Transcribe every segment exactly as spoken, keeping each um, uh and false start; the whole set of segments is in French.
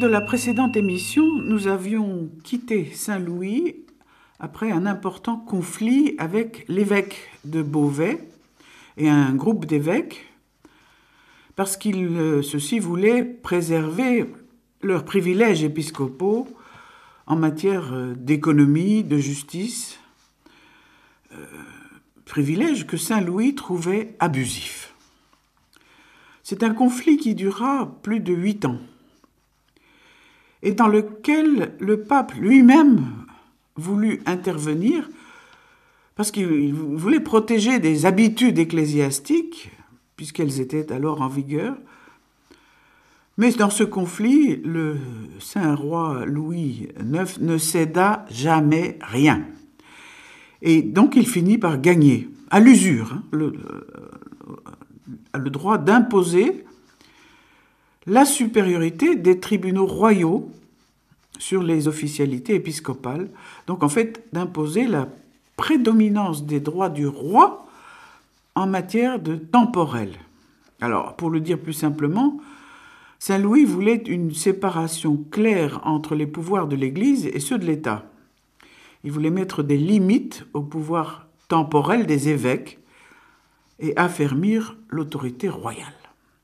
de la précédente émission, nous avions quitté Saint-Louis après un important conflit avec l'évêque de Beauvais et un groupe d'évêques, parce qu'ils, ceux-ci, voulaient préserver leurs privilèges épiscopaux en matière d'économie, de justice, euh, privilèges que Saint-Louis trouvait abusifs. C'est un conflit qui dura plus de huit ans et dans lequel le pape lui-même voulut intervenir parce qu'il voulait protéger des habitudes ecclésiastiques, puisqu'elles étaient alors en vigueur. Mais dans ce conflit, le Saint-Roi Louis neuf ne céda jamais rien. Et donc il finit par gagner, à l'usure, hein, le, le droit d'imposer la supériorité des tribunaux royaux sur les officialités épiscopales. Donc en fait, d'imposer la prédominance des droits du roi en matière de temporel. Alors, pour le dire plus simplement, Saint Louis voulait une séparation claire entre les pouvoirs de l'Église et ceux de l'État. Il voulait mettre des limites au pouvoir temporel des évêques et affermir l'autorité royale.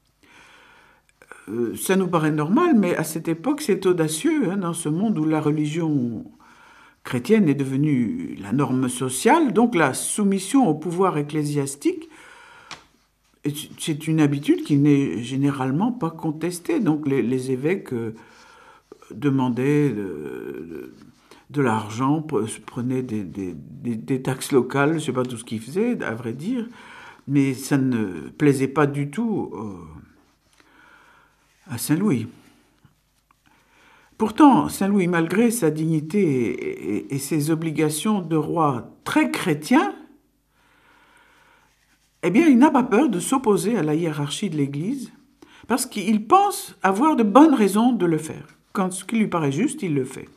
Euh, ça nous paraît normal, mais à cette époque, c'est audacieux, hein, dans ce monde où la religion chrétienne est devenue la norme sociale, donc la soumission au pouvoir ecclésiastique, c'est une habitude qui n'est généralement pas contestée. Donc les, les évêques euh, demandaient de, de, de l'argent, prenaient des, des, des, des taxes locales, je ne sais pas tout ce qu'ils faisaient, à vrai dire, mais ça ne plaisait pas du tout euh, à Saint-Louis. Pourtant, Saint-Louis, malgré sa dignité et, et, et ses obligations de roi très chrétien, eh bien, il n'a pas peur de s'opposer à la hiérarchie de l'Église parce qu'il pense avoir de bonnes raisons de le faire. Quand ce qui lui paraît juste, il le fait.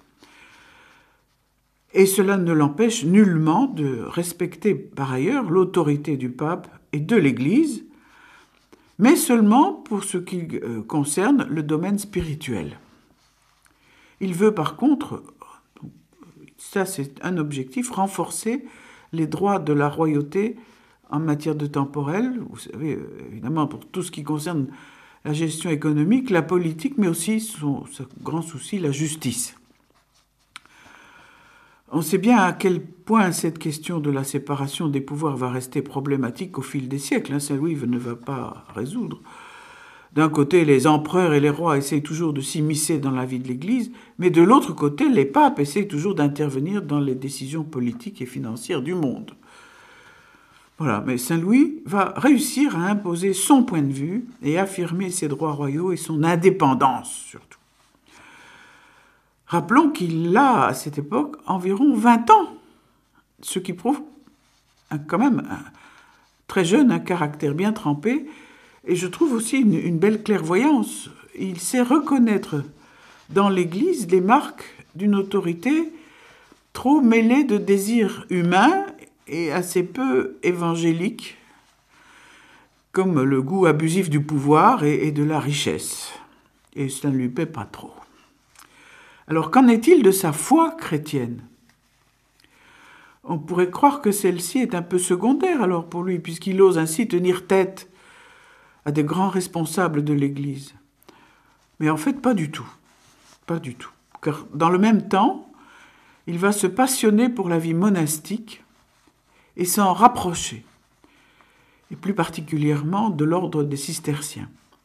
Et cela ne l'empêche nullement de respecter par ailleurs l'autorité du pape et de l'Église, mais seulement pour ce qui concerne le domaine spirituel. Il veut par contre, ça c'est un objectif, renforcer les droits de la royauté en matière de temporel, vous savez, évidemment, pour tout ce qui concerne la gestion économique, la politique, mais aussi son, son grand souci, la justice. On sait bien à quel point cette question de la séparation des pouvoirs va rester problématique au fil des siècles. Hein, Saint-Louis ne va pas résoudre. D'un côté, les empereurs et les rois essayent toujours de s'immiscer dans la vie de l'Église, mais de l'autre côté, les papes essayent toujours d'intervenir dans les décisions politiques et financières du monde. Voilà, mais Saint-Louis va réussir à imposer son point de vue et affirmer ses droits royaux et son indépendance, surtout. Rappelons qu'il a, à cette époque, environ vingt ans, ce qui prouve un, quand même un, très jeune, un caractère bien trempé, et je trouve aussi une, une belle clairvoyance. Il sait reconnaître dans l'Église les marques d'une autorité trop mêlée de désirs humains et assez peu évangélique, comme le goût abusif du pouvoir et, et de la richesse. Et ça ne lui plaît pas trop. Alors, qu'en est-il de sa foi chrétienne ? On pourrait croire que celle-ci est un peu secondaire alors pour lui, puisqu'il ose ainsi tenir tête à des grands responsables de l'Église. Mais en fait, pas du tout. Pas du tout. Car dans le même temps, il va se passionner pour la vie monastique et s'en rapprocher, et plus particulièrement de l'ordre des cisterciens.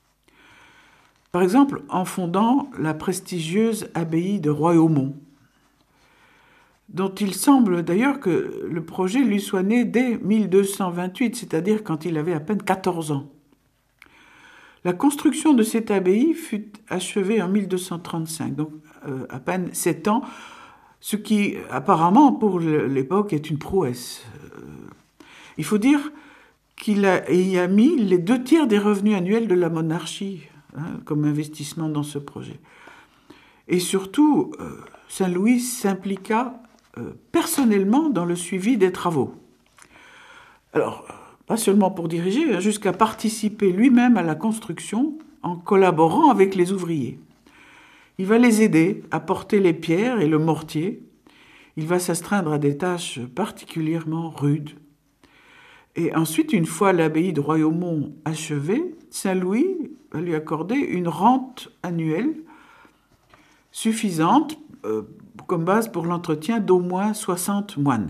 Par exemple, en fondant la prestigieuse abbaye de Royaumont, dont il semble d'ailleurs que le projet lui soit né dès mille deux cent vingt-huit, c'est-à-dire quand il avait à peine quatorze ans. La construction de cette abbaye fut achevée en mille deux cent trente-cinq, donc euh, à peine sept ans, ce qui apparemment pour l'époque est une prouesse. Euh, il faut dire qu'il a, y a mis les deux tiers des revenus annuels de la monarchie, hein, comme investissement dans ce projet. Et surtout, euh, Saint-Louis s'impliqua euh, personnellement dans le suivi des travaux. Alors, pas seulement pour diriger, jusqu'à participer lui-même à la construction en collaborant avec les ouvriers. Il va les aider à porter les pierres et le mortier. Il va s'astreindre à des tâches particulièrement rudes. Et ensuite, une fois l'abbaye de Royaumont achevée, Saint-Louis va lui accorder une rente annuelle suffisante euh, comme base pour l'entretien d'au moins soixante moines.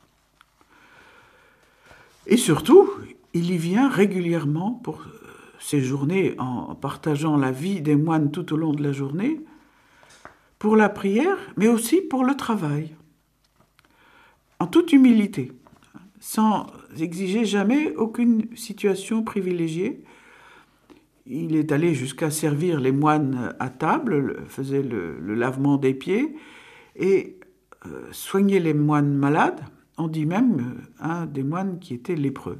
Et surtout, il y vient régulièrement pour séjourner en partageant la vie des moines tout au long de la journée, pour la prière, mais aussi pour le travail, en toute humilité, sans exiger jamais aucune situation privilégiée. Il est allé jusqu'à servir les moines à table, faisait le, le lavement des pieds et euh, soignait les moines malades. On dit même euh, un des moines qui était lépreux.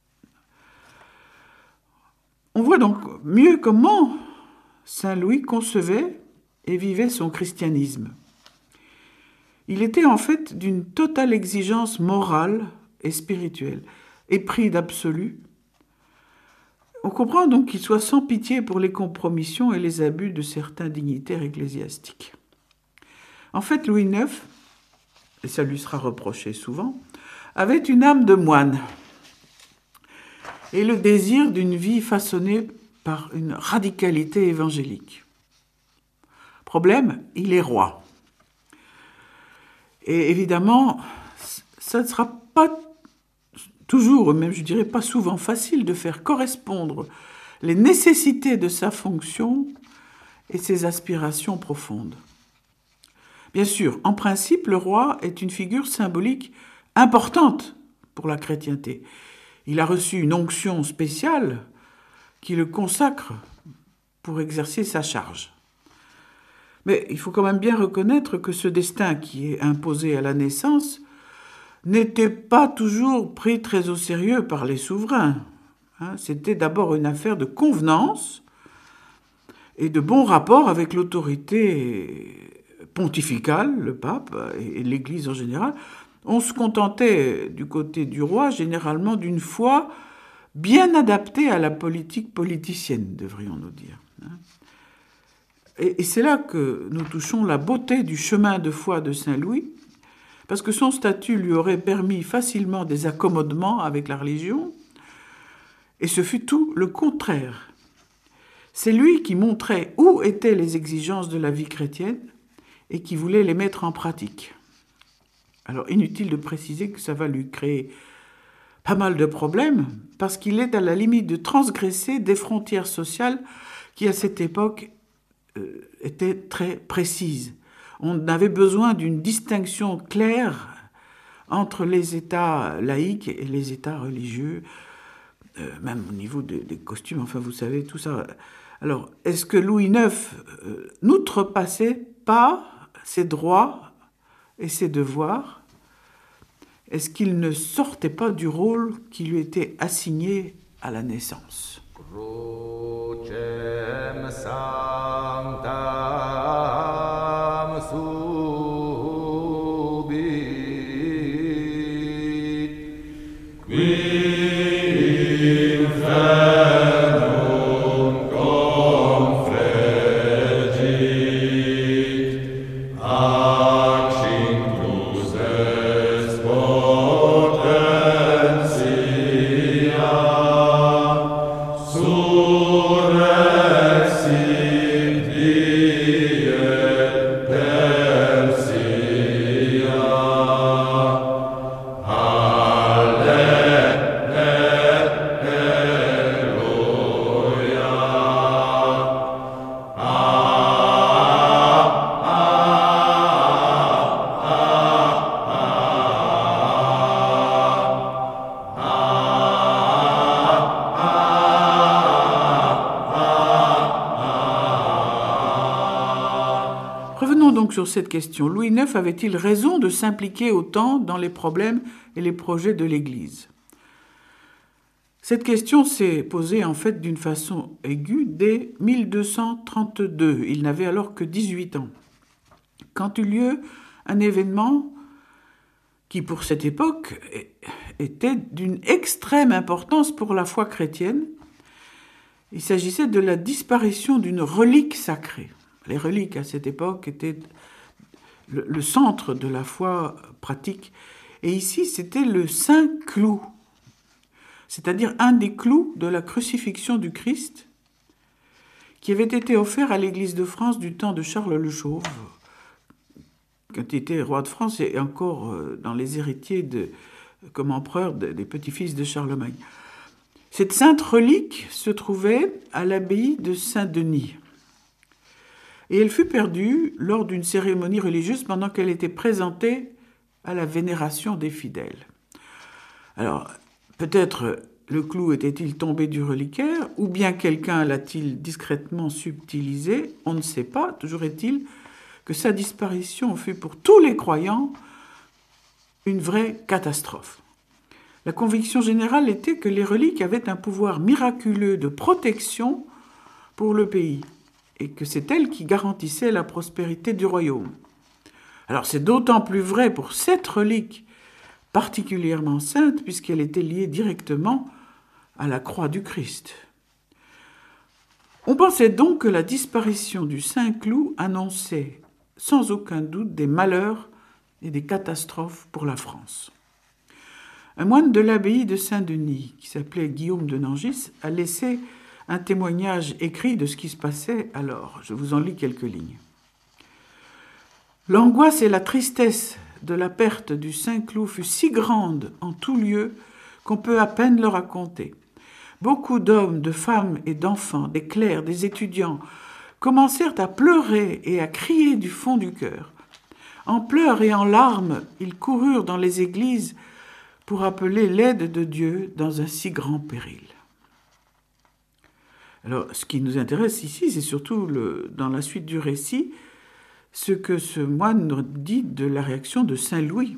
On voit donc mieux comment Saint Louis concevait et vivait son christianisme. Il était en fait d'une totale exigence morale et spirituelle, épris d'absolu. On comprend donc qu'il soit sans pitié pour les compromissions et les abus de certains dignitaires ecclésiastiques. En fait, Louis neuf, et ça lui sera reproché souvent, avait une âme de moine et le désir d'une vie façonnée par une radicalité évangélique. Problème, il est roi. Et évidemment, ça ne sera pas toujours, même je dirais pas souvent, facile de faire correspondre les nécessités de sa fonction et ses aspirations profondes. Bien sûr, en principe, le roi est une figure symbolique importante pour la chrétienté. Il a reçu une onction spéciale qui le consacre pour exercer sa charge. Mais il faut quand même bien reconnaître que ce destin qui est imposé à la naissance n'était pas toujours pris très au sérieux par les souverains. Hein, c'était d'abord une affaire de convenance et de bon rapport avec l'autorité pontificale, le pape et l'Église en général. On se contentait du côté du roi généralement d'une foi bien adaptée à la politique politicienne, devrions-nous dire. Et c'est là que nous touchons la beauté du chemin de foi de Saint Louis, parce que son statut lui aurait permis facilement des accommodements avec la religion, et ce fut tout le contraire. C'est lui qui montrait où étaient les exigences de la vie chrétienne et qui voulait les mettre en pratique. Alors, inutile de préciser que ça va lui créer pas mal de problèmes, parce qu'il est à la limite de transgresser des frontières sociales qui, à cette époque, euh, étaient très précises. On avait besoin d'une distinction claire entre les États laïques et les États religieux, euh, même au niveau des, des costumes, enfin vous savez, tout ça. Alors, est-ce que Louis neuf euh, n'outrepassait pas ses droits et ses devoirs? Est-ce qu'il ne sortait pas du rôle qui lui était assigné à la naissance? Crucem sanctam subit, qui infernum confregit, ac inclus est potentia, surrexit die persia. Revenons donc sur cette question. Louis neuf avait-il raison de s'impliquer autant dans les problèmes et les projets de l'Église? Cette question s'est posée en fait d'une façon aiguë dès mille deux cent trente-deux. Il n'avait alors que dix-huit ans. Quand eut lieu un événement qui, pour cette époque, était d'une extrême importance pour la foi chrétienne. Il s'agissait de la disparition d'une relique sacrée. Les reliques à cette époque étaient le, le centre de la foi pratique. Et ici, c'était le saint clou, c'est-à-dire un des clous de la crucifixion du Christ, qui avait été offert à l'Église de France du temps de Charles le Chauve, quand il était roi de France et encore dans les héritiers de, comme empereur des petits-fils de Charlemagne. Cette sainte relique se trouvait à l'abbaye de Saint-Denis. Et elle fut perdue lors d'une cérémonie religieuse pendant qu'elle était présentée à la vénération des fidèles. Alors, peut-être le clou était-il tombé du reliquaire, ou bien quelqu'un l'a-t-il discrètement subtilisé, on ne sait pas. Toujours est-il que sa disparition fut pour tous les croyants une vraie catastrophe. La conviction générale était que les reliques avaient un pouvoir miraculeux de protection pour le pays, et que c'est elles qui garantissaient la prospérité du royaume. Alors c'est d'autant plus vrai pour cette relique particulièrement sainte, puisqu'elle était liée directement à la croix du Christ. On pensait donc que la disparition du Saint-Cloud annonçait sans aucun doute des malheurs et des catastrophes pour la France. Un moine de l'abbaye de Saint-Denis, qui s'appelait Guillaume de Nangis, a laissé un témoignage écrit de ce qui se passait alors. Je vous en lis quelques lignes. L'angoisse et la tristesse de la perte du Saint-Cloud fut si grande en tout lieu qu'on peut à peine le raconter. Beaucoup d'hommes, de femmes et d'enfants, des clercs, des étudiants, commencèrent à pleurer et à crier du fond du cœur. En pleurs et en larmes, ils coururent dans les églises pour appeler l'aide de Dieu dans un si grand péril. Alors, ce qui nous intéresse ici, c'est surtout le, dans la suite du récit, ce que ce moine dit de la réaction de Saint Louis.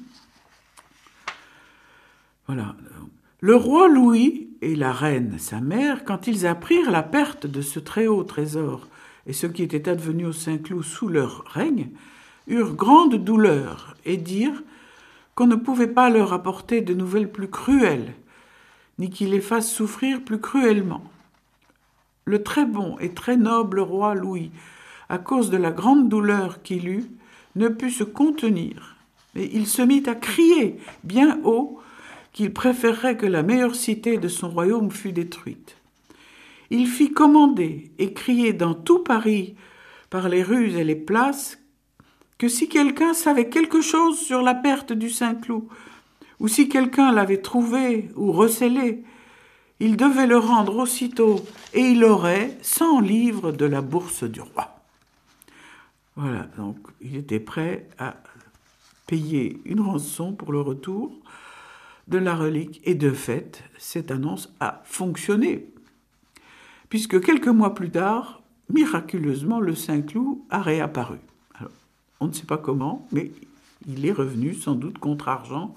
Voilà. Le roi Louis et la reine, sa mère, quand ils apprirent la perte de ce très haut trésor et ce qui était advenu au Saint-Cloud sous leur règne, eurent grande douleur et dirent qu'on ne pouvait pas leur apporter de nouvelles plus cruelles, ni qu'il les fasse souffrir plus cruellement. Le très bon et très noble roi Louis, à cause de la grande douleur qu'il eut, ne put se contenir, et il se mit à crier bien haut qu'il préférerait que la meilleure cité de son royaume fût détruite. Il fit commander et crier dans tout Paris, par les rues et les places, que si quelqu'un savait quelque chose sur la perte du Saint-Cloud, ou si quelqu'un l'avait trouvé ou recélé, il devait le rendre aussitôt, et il aurait cent livres de la bourse du roi. Voilà, donc il était prêt à payer une rançon pour le retour de la relique, et de fait, cette annonce a fonctionné, puisque quelques mois plus tard, miraculeusement, le Saint-Cloud a réapparu. Alors, on ne sait pas comment, mais il est revenu, sans doute contre argent.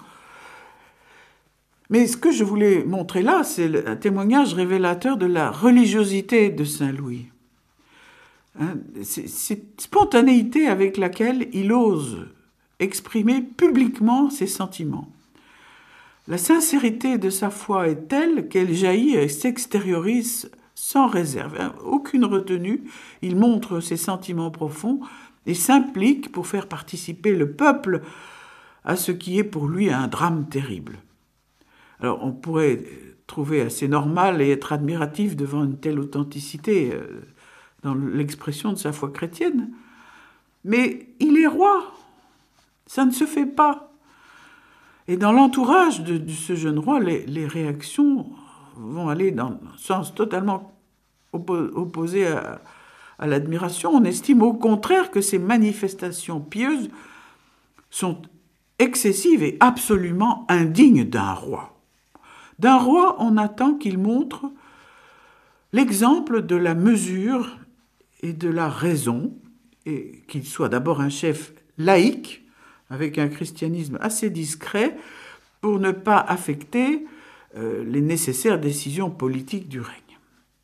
Mais ce que je voulais montrer là, c'est un témoignage révélateur de la religiosité de Saint Louis. Hein, c'est cette spontanéité avec laquelle il ose exprimer publiquement ses sentiments. La sincérité de sa foi est telle qu'elle jaillit et s'extériorise sans réserve. Hein, aucune retenue, il montre ses sentiments profonds et s'implique pour faire participer le peuple à ce qui est pour lui un drame terrible. Alors, on pourrait trouver assez normal et être admiratif devant une telle authenticité euh, dans l'expression de sa foi chrétienne, mais il est roi, ça ne se fait pas. Et dans l'entourage de, de ce jeune roi, les, les réactions vont aller dans un sens totalement oppo- opposé à, à l'admiration. On estime au contraire que ces manifestations pieuses sont excessives et absolument indignes d'un roi. D'un roi, on attend qu'il montre l'exemple de la mesure et de la raison, et qu'il soit d'abord un chef laïque, avec un christianisme assez discret, pour ne pas affecter euh, les nécessaires décisions politiques du règne.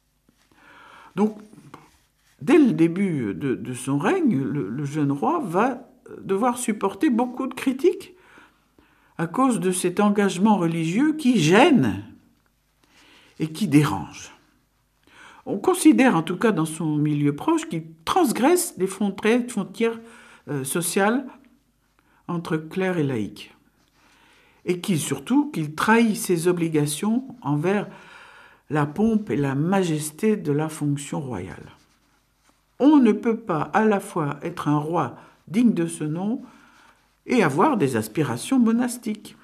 Donc, dès le début de, de son règne, le, le jeune roi va devoir supporter beaucoup de critiques à cause de cet engagement religieux qui gêne et qui dérange. On considère, en tout cas dans son milieu proche, qu'il transgresse les frontières euh, sociales entre clerc et laïc. Et qu'il, surtout, qu'il trahit ses obligations envers la pompe et la majesté de la fonction royale. On ne peut pas à la fois être un roi digne de ce nom et avoir des aspirations monastiques.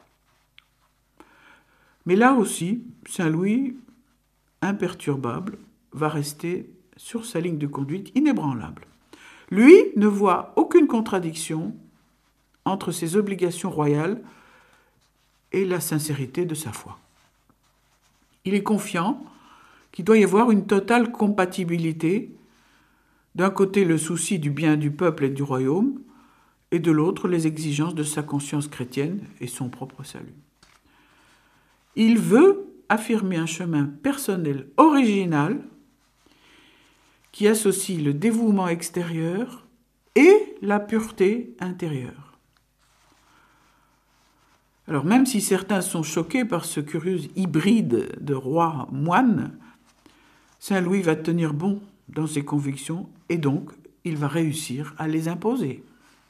Mais là aussi, Saint Louis, imperturbable, va rester sur sa ligne de conduite inébranlable. Lui ne voit aucune contradiction entre ses obligations royales et la sincérité de sa foi. Il est confiant qu'il doit y avoir une totale compatibilité, d'un côté le souci du bien du peuple et du royaume, et de l'autre les exigences de sa conscience chrétienne et son propre salut. Il veut affirmer un chemin personnel original qui associe le dévouement extérieur et la pureté intérieure. Alors même si certains sont choqués par ce curieux hybride de roi-moine, Saint Louis va tenir bon dans ses convictions et donc il va réussir à les imposer.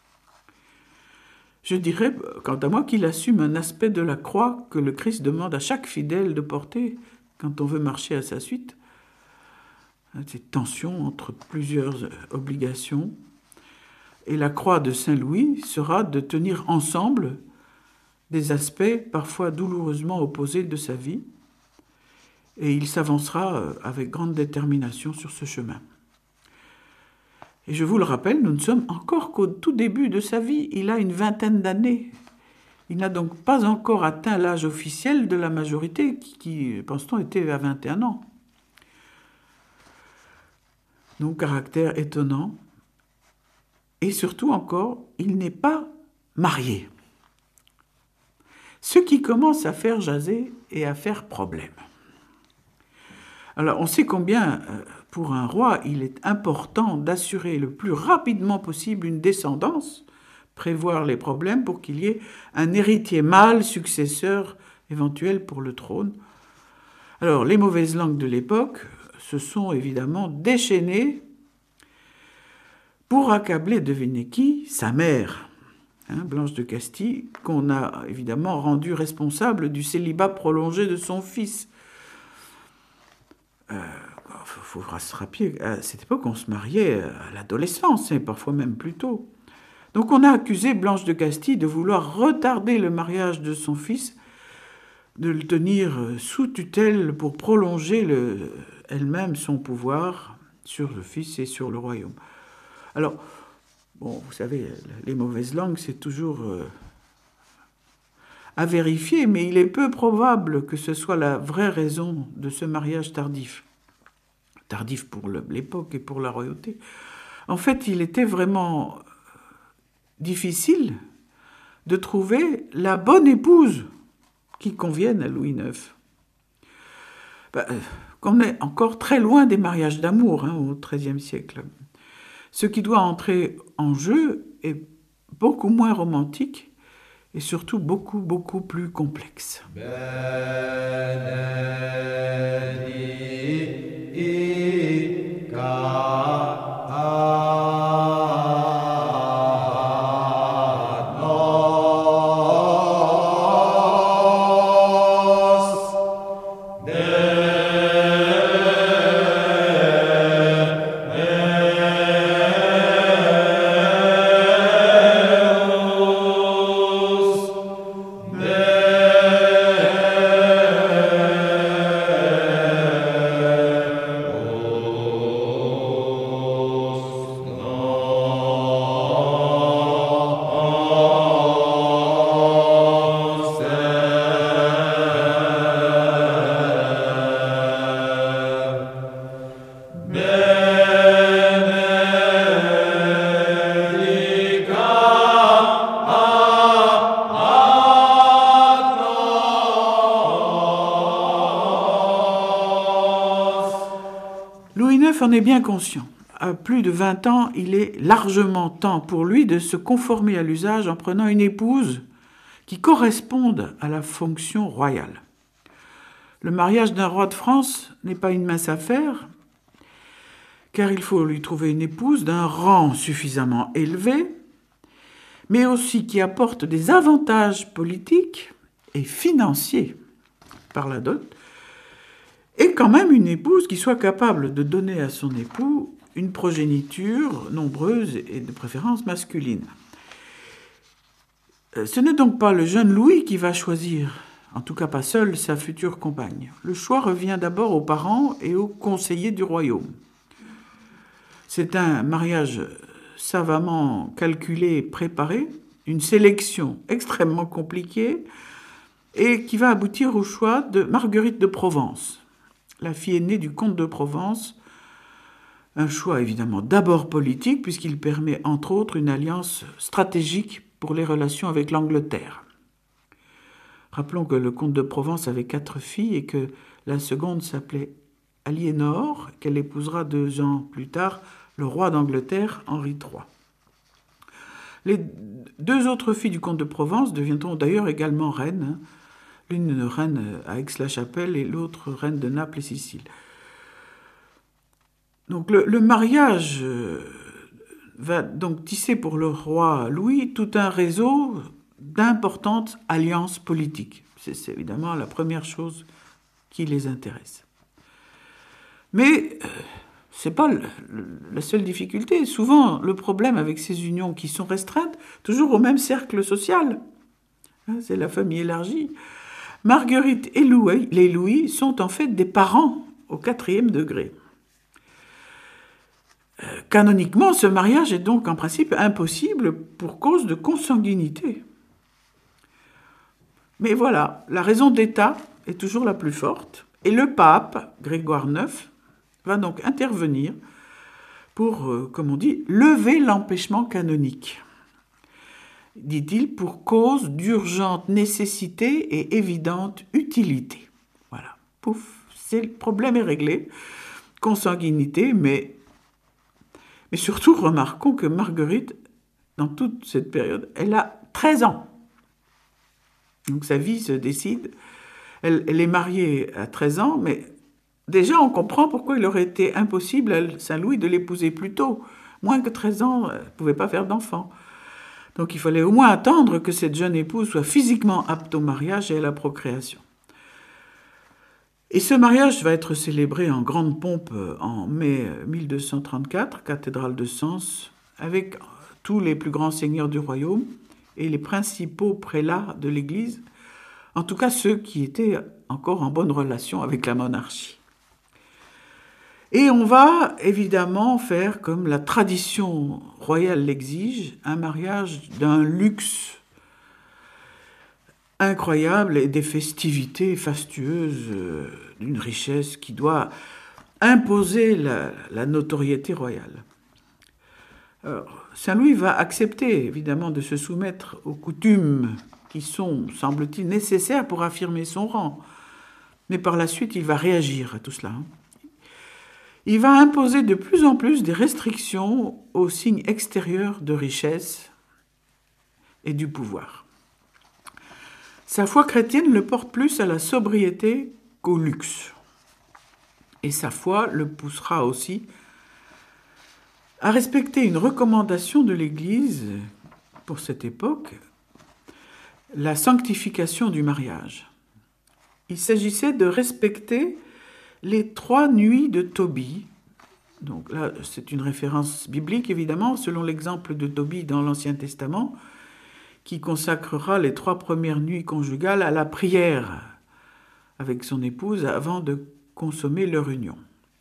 Je dirais, quant à moi, qu'il assume un aspect de la croix que le Christ demande à chaque fidèle de porter quand on veut marcher à sa suite. Cette tension entre plusieurs obligations. Et la croix de Saint Louis sera de tenir ensemble des aspects parfois douloureusement opposés de sa vie. Et il s'avancera avec grande détermination sur ce chemin. Et je vous le rappelle, nous ne sommes encore qu'au tout début de sa vie. Il a une vingtaine d'années. Il n'a donc pas encore atteint l'âge officiel de la majorité, qui, pense-t-on, était à vingt et un ans. Donc, caractère étonnant. Et surtout encore, il n'est pas marié. Ce qui commence à faire jaser et à faire problème. Alors, on sait combien, pour un roi, il est important d'assurer le plus rapidement possible une descendance, prévoir les problèmes pour qu'il y ait un héritier mâle, successeur éventuel pour le trône. Alors, les mauvaises langues de l'époque se sont évidemment déchaînées pour accabler, devinez qui, sa mère, hein, Blanche de Castille, qu'on a évidemment rendue responsable du célibat prolongé de son fils. Il euh, faut, faut se rappeler, à cette époque, on se mariait à l'adolescence, et parfois même plus tôt. Donc on a accusé Blanche de Castille de vouloir retarder le mariage de son fils, de le tenir sous tutelle pour prolonger le, elle-même son pouvoir sur le fils et sur le royaume. Alors, bon, vous savez, les mauvaises langues, c'est toujours euh, à vérifier, mais il est peu probable que ce soit la vraie raison de ce mariage tardif. Tardif pour l'époque et pour la royauté. En fait, il était vraiment difficile de trouver la bonne épouse qui convienne à Louis neuf. Ben, qu'on est encore très loin des mariages d'amour hein, au treizième siècle. Ce qui doit entrer en jeu est beaucoup moins romantique et surtout beaucoup, beaucoup plus complexe. En est bien conscient. À plus de vingt ans, il est largement temps pour lui de se conformer à l'usage en prenant une épouse qui corresponde à la fonction royale. Le mariage d'un roi de France n'est pas une mince affaire, car il faut lui trouver une épouse d'un rang suffisamment élevé, mais aussi qui apporte des avantages politiques et financiers par la dot, et quand même une épouse qui soit capable de donner à son époux une progéniture nombreuse et de préférence masculine. Ce n'est donc pas le jeune Louis qui va choisir, en tout cas pas seul, sa future compagne. Le choix revient d'abord aux parents et aux conseillers du royaume. C'est un mariage savamment calculé et préparé, une sélection extrêmement compliquée et qui va aboutir au choix de Marguerite de Provence, la fille aînée du comte de Provence. Un choix évidemment d'abord politique puisqu'il permet entre autres une alliance stratégique pour les relations avec l'Angleterre. Rappelons que le comte de Provence avait quatre filles et que la seconde s'appelait Aliénor, qu'elle épousera deux ans plus tard le roi d'Angleterre, Henri trois. Les deux autres filles du comte de Provence deviendront d'ailleurs également reines, l'une reine à Aix-la-Chapelle et l'autre reine de Naples et Sicile. Donc le, le mariage va donc tisser pour le roi Louis tout un réseau d'importantes alliances politiques. C'est, c'est évidemment la première chose qui les intéresse. Mais euh, ce n'est pas le, le, la seule difficulté. Souvent, le problème avec ces unions qui sont restreintes, toujours au même cercle social, hein, c'est la famille élargie. Marguerite et Louis, les Louis sont en fait des parents au quatrième degré. Euh, canoniquement, ce mariage est donc en principe impossible pour cause de consanguinité. Mais voilà, la raison d'État est toujours la plus forte, et le pape, Grégoire neuf, va donc intervenir pour, euh, comme on dit, lever l'empêchement canonique. Dit-il, pour cause d'urgente nécessité et évidente utilité. Voilà, pouf, c'est, le problème est réglé. Consanguinité, mais, mais surtout remarquons que Marguerite, dans toute cette période, elle a treize ans. Donc sa vie se décide. Elle, elle est mariée à treize ans, mais déjà on comprend pourquoi il aurait été impossible à Saint-Louis de l'épouser plus tôt. Moins que treize ans, elle ne pouvait pas faire d'enfant. Donc il fallait au moins attendre que cette jeune épouse soit physiquement apte au mariage et à la procréation. Et ce mariage va être célébré en grande pompe en mai mille deux cent trente-quatre, cathédrale de Sens, avec tous les plus grands seigneurs du royaume et les principaux prélats de l'Église, en tout cas ceux qui étaient encore en bonne relation avec la monarchie. Et on va évidemment faire, comme la tradition royale l'exige, un mariage d'un luxe incroyable et des festivités fastueuses, d'une richesse qui doit imposer la, la notoriété royale. Alors, Saint-Louis va accepter évidemment de se soumettre aux coutumes qui sont, semble-t-il, nécessaires pour affirmer son rang. Mais par la suite, il va réagir à tout cela. Il va imposer de plus en plus des restrictions aux signes extérieurs de richesse et du pouvoir. Sa foi chrétienne le porte plus à la sobriété qu'au luxe. Et sa foi le poussera aussi à respecter une recommandation de l'Église pour cette époque, la sanctification du mariage. Il s'agissait de respecter les trois nuits de Tobie. Donc là, c'est une référence biblique, évidemment, selon l'exemple de Tobie dans l'Ancien Testament, qui consacrera les trois premières nuits conjugales à la prière avec son épouse avant de consommer leur union.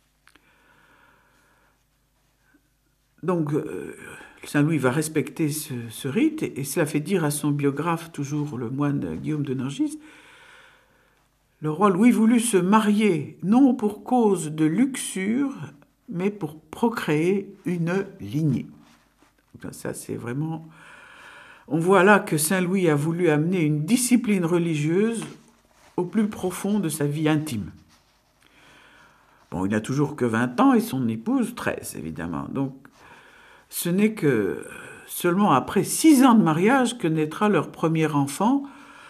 Donc, euh, Saint-Louis va respecter ce, ce rite, et, et cela fait dire à son biographe, toujours le moine Guillaume de Nangis, le roi Louis voulut se marier, non pour cause de luxure, mais pour procréer une lignée. Donc ça, c'est vraiment... On voit là que Saint-Louis a voulu amener une discipline religieuse au plus profond de sa vie intime. Bon, il n'a toujours que vingt ans et son épouse treize, évidemment. Donc, ce n'est que seulement après six ans de mariage que naîtra leur premier enfant,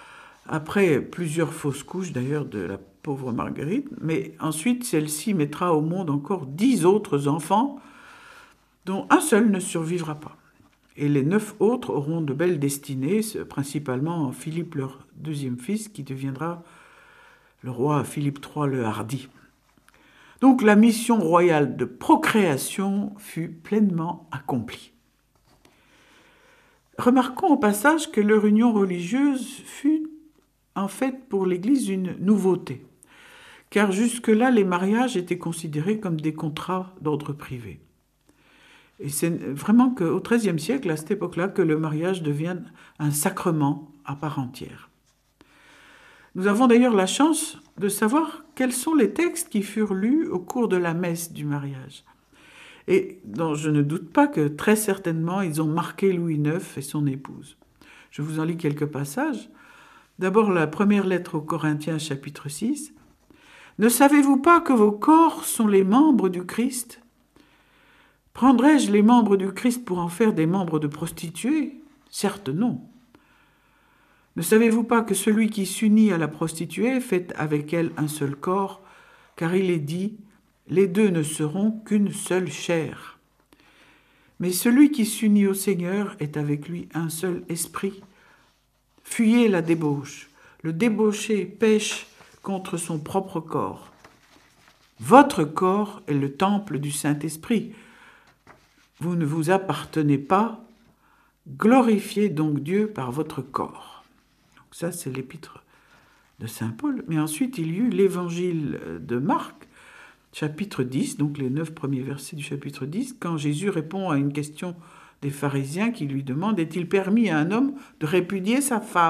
après plusieurs fausses couches d'ailleurs de la pauvre Marguerite, mais ensuite celle-ci mettra au monde encore dix autres enfants, dont un seul ne survivra pas. Et les neuf autres auront de belles destinées, principalement Philippe, leur deuxième fils, qui deviendra le roi Philippe trois le Hardi. Donc la mission royale de procréation fut pleinement accomplie. Remarquons au passage que leur union religieuse fut en fait pour l'Église une nouveauté, car jusque-là les mariages étaient considérés comme des contrats d'ordre privé. Et c'est vraiment qu'au treizième siècle, à cette époque-là, que le mariage devient un sacrement à part entière. Nous avons d'ailleurs la chance de savoir quels sont les textes qui furent lus au cours de la messe du mariage. Et dont je ne doute pas que très certainement ils ont marqué Louis neuf et son épouse. Je vous en lis quelques passages. D'abord la première lettre aux Corinthiens, chapitre six. « Ne savez-vous pas que vos corps sont les membres du Christ ? Prendrais-je les membres du Christ pour en faire des membres de prostituées ? Certes non. Ne savez-vous pas que celui qui s'unit à la prostituée fait avec elle un seul corps, car il est dit « les deux ne seront qu'une seule chair ». Mais celui qui s'unit au Seigneur est avec lui un seul esprit. Fuyez la débauche. Le débauché pêche contre son propre corps. Votre corps est le temple du Saint-Esprit. Vous ne vous appartenez pas. Glorifiez donc Dieu par votre corps. Donc ça, c'est l'épître de saint Paul. Mais ensuite, il y eut l'évangile de Marc, chapitre dix, donc les neuf premiers versets du chapitre dix, quand Jésus répond à une question des pharisiens qui lui demandent « Est-il permis à un homme de répudier sa femme ?»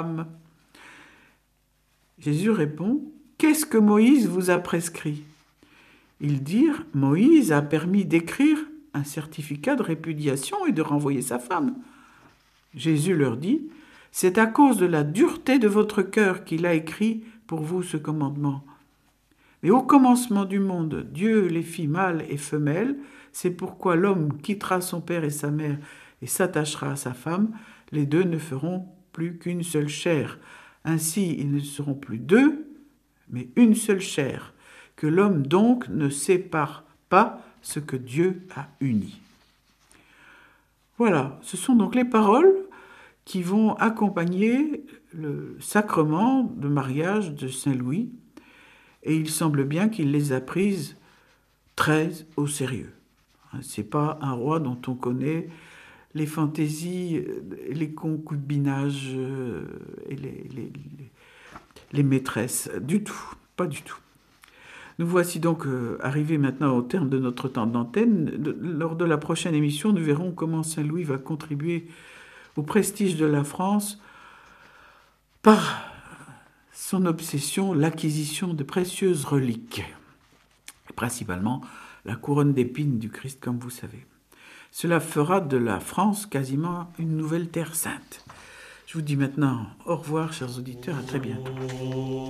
Jésus répond « Qu'est-ce que Moïse vous a prescrit ?» Ils dirent « Moïse a permis d'écrire un certificat de répudiation et de renvoyer sa femme. » Jésus leur dit « C'est à cause de la dureté de votre cœur qu'il a écrit pour vous ce commandement. Mais au commencement du monde, Dieu les fit mâles et femelles. C'est pourquoi l'homme quittera son père et sa mère et s'attachera à sa femme. Les deux ne feront plus qu'une seule chair. Ainsi, ils ne seront plus deux, mais une seule chair. Que l'homme donc ne sépare pas ce que Dieu a uni. » Voilà, ce sont donc les paroles qui vont accompagner le sacrement de mariage de Saint Louis. Et il semble bien qu'il les a prises très au sérieux. Ce n'est pas un roi dont on connaît les fantaisies, les concubinages et les, les, les, les maîtresses. Du tout, pas du tout. Nous voici donc arrivés maintenant au terme de notre temps d'antenne. Lors de la prochaine émission, nous verrons comment Saint Louis va contribuer au prestige de la France par son obsession, l'acquisition de précieuses reliques, et principalement la couronne d'épines du Christ, comme vous savez. Cela fera de la France quasiment une nouvelle terre sainte. Je vous dis maintenant au revoir, chers auditeurs, à très bientôt.